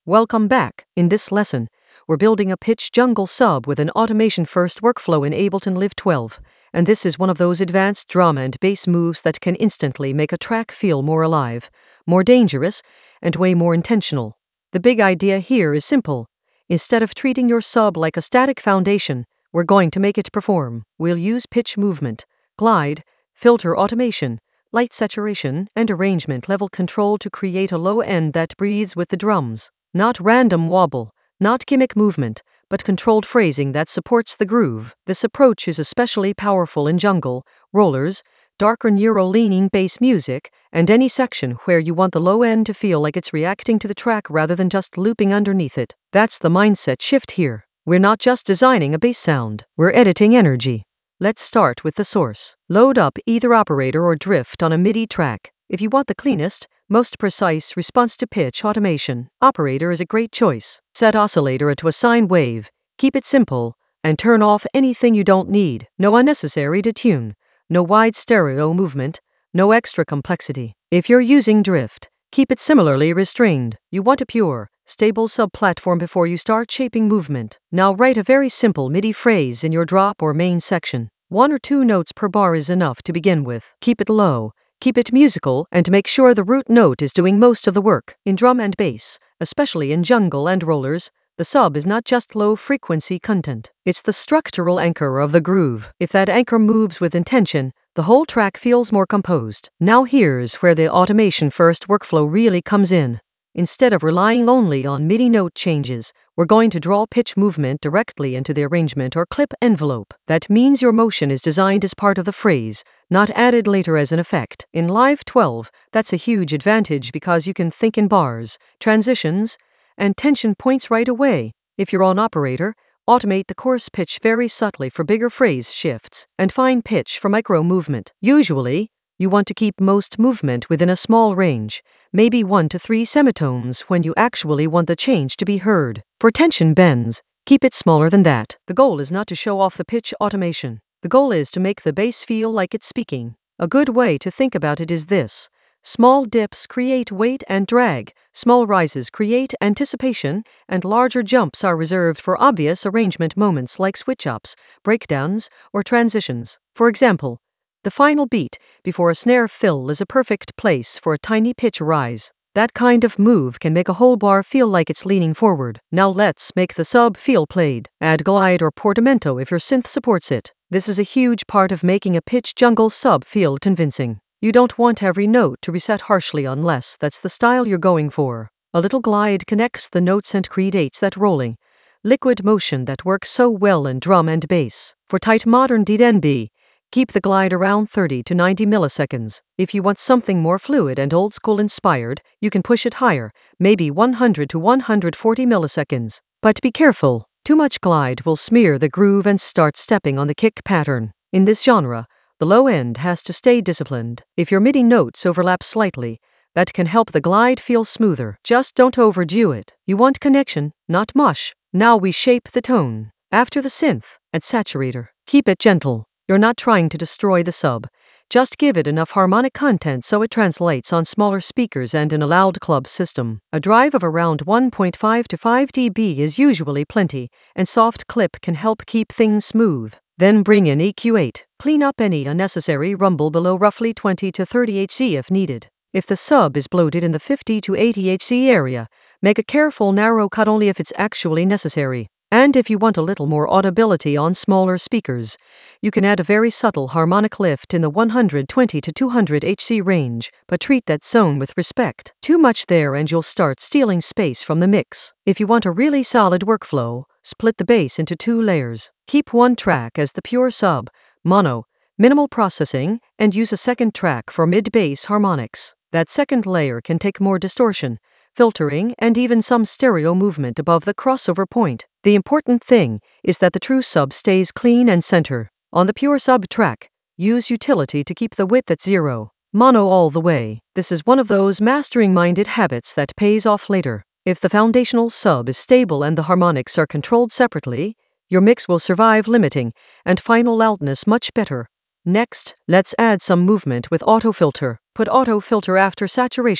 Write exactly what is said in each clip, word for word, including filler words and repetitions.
Welcome back. In this lesson, we're building a pitch jungle sub with an automation-first workflow in Ableton Live twelve, and this is one of those advanced drum and bass moves that can instantly make a track feel more alive, more dangerous, and way more intentional. The big idea here is simple. Instead of treating your sub like a static foundation, we're going to make it perform. We'll use pitch movement, glide, filter automation, light saturation, and arrangement level control to create a low end that breathes with the drums. Not random wobble, not gimmick movement, but controlled phrasing that supports the groove. This approach is especially powerful in jungle, rollers, darker neuro-leaning bass music, and any section where you want the low end to feel like it's reacting to the track rather than just looping underneath it. That's the mindset shift here. We're not just designing a bass sound, we're editing energy. Let's start with the source. Load up either operator or drift on a MIDI track. If you want the cleanest, most precise response to pitch automation, operator is a great choice. Set oscillator to a sine wave, keep it simple, and turn off anything you don't need. No unnecessary detune, no wide stereo movement, no extra complexity. If you're using drift, keep it similarly restrained. You want a pure, stable sub-platform before you start shaping movement. Now write a very simple MIDI phrase in your drop or main section. One or two notes per bar is enough to begin with. Keep it low, keep it musical, and make sure the root note is doing most of the work. In drum and bass, especially in jungle and rollers, the sub is not just low-frequency content. It's the structural anchor of the groove. If that anchor moves with intention, the whole track feels more composed. Now here's where the automation-first workflow really comes in. Instead of relying only on MIDI note changes, we're going to draw pitch movement directly into the arrangement or clip envelope. That means your motion is designed as part of the phrase, not added later as an effect. In Live twelve, that's a huge advantage because you can think in bars, transitions, and tension points right away. If you're on operator, automate the coarse pitch very subtly for bigger phrase shifts, and fine pitch for micro movement. Usually, you want to keep most movement within a small range, maybe one to three semitones when you actually want the change to be heard. For tension bends, keep it smaller than that. The goal is not to show off the pitch automation. The goal is to make the bass feel like it's speaking. A good way to think about it is this. Small dips create weight and drag, small rises create anticipation, and larger jumps are reserved for obvious arrangement moments like switch-ups, breakdowns, or transitions. For example, the final beat before a snare fill is a perfect place for a tiny pitch rise. That kind of move can make a whole bar feel like it's leaning forward. Now let's make the sub feel played. Add glide or portamento if your synth supports it. This is a huge part of making a pitch jungle sub feel convincing. You don't want every note to reset harshly unless that's the style you're going for. A little glide connects the notes and creates that rolling, liquid motion that works so well in drum and bass. For tight modern D N B, keep the glide around thirty to ninety milliseconds. If you want something more fluid and old school inspired, you can push it higher, maybe one hundred to one hundred forty milliseconds. But be careful, too much glide will smear the groove and start stepping on the kick pattern. In this genre, the low end has to stay disciplined. If your MIDI notes overlap slightly, that can help the glide feel smoother. Just don't overdo it. You want connection, not mush. Now we shape the tone. After the synth and saturator, keep it gentle. You're not trying to destroy the sub. Just give it enough harmonic content so it translates on smaller speakers and in a loud club system. A drive of around one point five to five decibels is usually plenty, and soft clip can help keep things smooth. Then bring in E Q eight. Clean up any unnecessary rumble below roughly twenty to thirty hertz if needed. If the sub is bloated in the fifty to eighty hertz area, make a careful narrow cut only if it's actually necessary. And if you want a little more audibility on smaller speakers, you can add a very subtle harmonic lift in the one hundred twenty to two hundred hertz range, but treat that zone with respect. Too much there and you'll start stealing space from the mix. If you want a really solid workflow, split the bass into two layers. Keep one track as the pure sub, mono, minimal processing, and use a second track for mid-bass harmonics. That second layer can take more distortion, filtering, and even some stereo movement above the crossover point. The important thing is that the true sub stays clean and center. On the pure sub track, use utility to keep the width at zero. Mono all the way. This is one of those mastering-minded habits that pays off later. If the foundational sub is stable and the harmonics are controlled separately, your mix will survive limiting, and final loudness much better. Next, let's add some movement with autofilter. Put autofilter after saturation,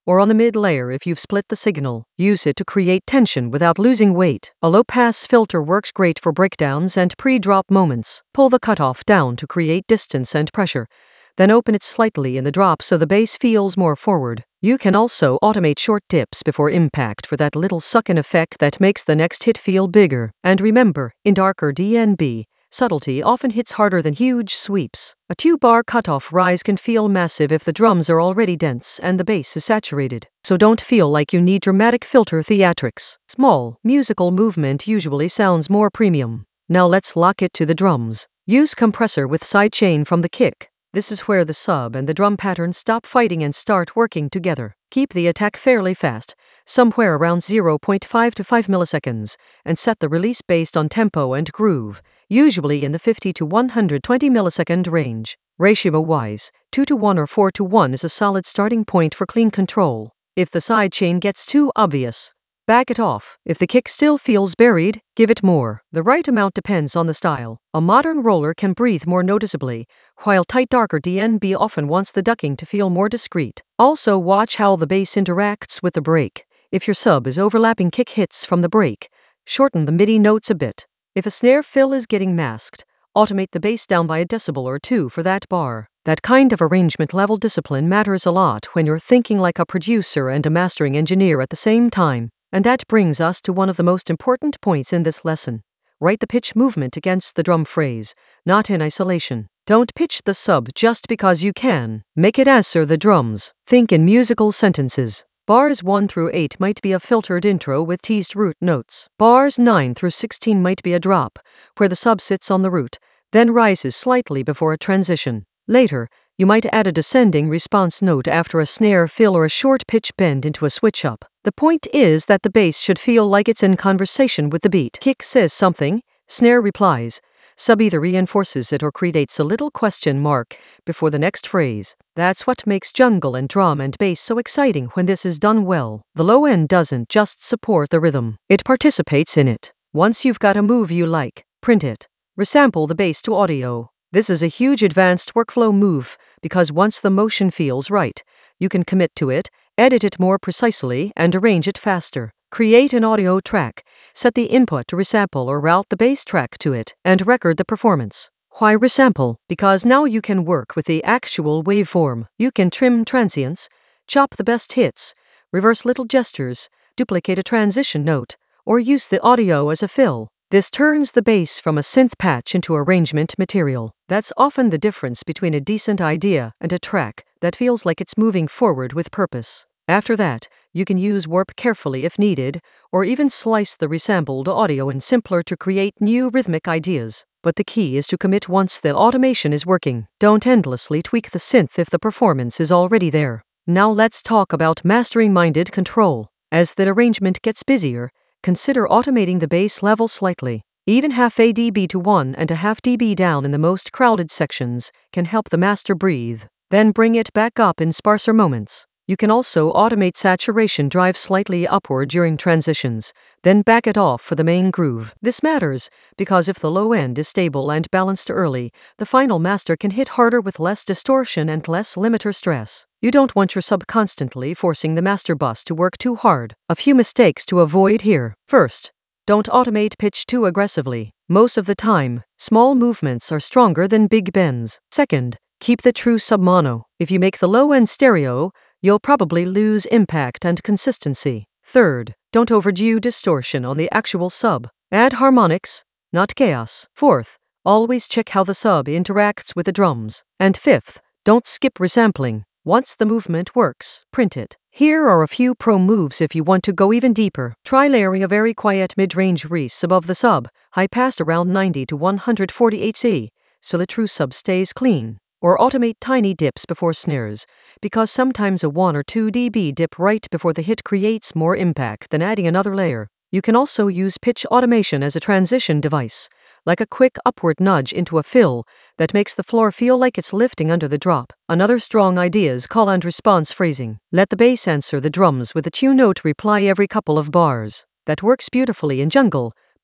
or on the mid layer if you've split the signal. Use it to create tension without losing weight. A low-pass filter works great for breakdowns and pre-drop moments. Pull the cutoff down to create distance and pressure. Then open it slightly in the drop so the bass feels more forward. You can also automate short dips before impact for that little suck-in effect that makes the next hit feel bigger. And remember, in darker D N B, subtlety often hits harder than huge sweeps. A two-bar cutoff rise can feel massive if the drums are already dense and the bass is saturated. So don't feel like you need dramatic filter theatrics. Small, musical movement usually sounds more premium. Now let's lock it to the drums. Use compressor with sidechain from the kick. This is where the sub and the drum pattern stop fighting and start working together. Keep the attack fairly fast, somewhere around zero point five to five milliseconds, and set the release based on tempo and groove, usually in the fifty to one hundred twenty millisecond range. Ratio-wise, two to one or four to one is a solid starting point for clean control. If the sidechain gets too obvious, back it off. If the kick still feels buried, give it more. The right amount depends on the style. A modern roller can breathe more noticeably, while tight darker D N B often wants the ducking to feel more discreet. Also watch how the bass interacts with the break. If your sub is overlapping kick hits from the break, shorten the MIDI notes a bit. If a snare fill is getting masked, automate the bass down by a decibel or two for that bar. That kind of arrangement level discipline matters a lot when you're thinking like a producer and a mastering engineer at the same time. And that brings us to one of the most important points in this lesson. Write the pitch movement against the drum phrase, not in isolation. Don't pitch the sub just because you can. Make it answer the drums. Think in musical sentences. Bars one through eight might be a filtered intro with teased root notes. Bars nine through sixteen might be a drop, where the sub sits on the root, then rises slightly before a transition. Later, you might add a descending response note after a snare fill or a short pitch bend into a switch up. The point is that the bass should feel like it's in conversation with the beat. Kick says something, snare replies. Sub either reinforces it or creates a little question mark before the next phrase. That's what makes jungle and drum and bass so exciting when this is done well. The low end doesn't just support the rhythm, it participates in it. Once you've got a move you like, print it. Resample the bass to audio. This is a huge advanced workflow move because once the motion feels right, you can commit to it, edit it more precisely, and arrange it faster. Create an audio track, set the input to resample or route the bass track to it, and record the performance. Why resample? Because now you can work with the actual waveform. You can trim transients, chop the best hits, reverse little gestures, duplicate a transition note, or use the audio as a fill. This turns the bass from a synth patch into arrangement material. That's often the difference between a decent idea and a track that feels like it's moving forward with purpose. After that, you can use warp carefully if needed, or even slice the resampled audio in simpler to create new rhythmic ideas. But the key is to commit once the automation is working. Don't endlessly tweak the synth if the performance is already there. Now let's talk about mastering-minded control. As the arrangement gets busier, consider automating the bass level slightly. Even half a dB to one and a half dB down in the most crowded sections can help the master breathe. Then bring it back up in sparser moments. You can also automate saturation drive slightly upward during transitions, then back it off for the main groove. This matters because if the low end is stable and balanced early, the final master can hit harder with less distortion and less limiter stress. You don't want your sub constantly forcing the master bus to work too hard. A few mistakes to avoid here. First, don't automate pitch too aggressively. Most of the time, small movements are stronger than big bends. Second, keep the true sub mono. If you make the low end stereo, you'll probably lose impact and consistency. Third, don't overdo distortion on the actual sub. Add harmonics, not chaos. Fourth, always check how the sub interacts with the drums. And fifth, don't skip resampling. Once the movement works, print it. Here are a few pro moves if you want to go even deeper. Try layering a very quiet mid-range res above the sub, high passed around ninety to one hundred forty hertz, so the true sub stays clean. Or automate tiny dips before snares, because sometimes a one or two dB dip right before the hit creates more impact than adding another layer. You can also use pitch automation as a transition device, like a quick upward nudge into a fill that makes the floor feel like it's lifting under the drop. Another strong idea is call and response phrasing. Let the bass answer the drums with a two-note reply every couple of bars. That works beautifully in jungle,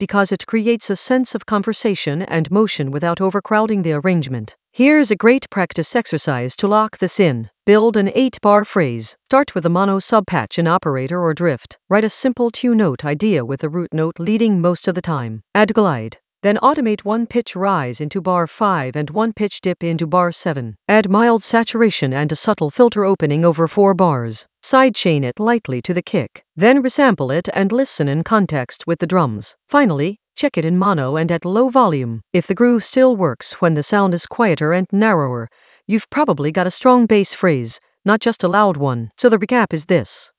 because it creates a sense of conversation and motion without overcrowding the arrangement. Here's a great practice exercise to lock this in. Build an eight-bar phrase. Start with a mono subpatch in operator or drift. Write a simple two-note idea with the root note leading most of the time. Add glide. Then automate one pitch rise into bar five and one pitch dip into bar seven. Add mild saturation and a subtle filter opening over four bars. Sidechain it lightly to the kick. Then resample it and listen in context with the drums. Finally, check it in mono and at low volume. If the groove still works when the sound is quieter and narrower, you've probably got a strong bass phrase, not just a loud one. So the recap is this.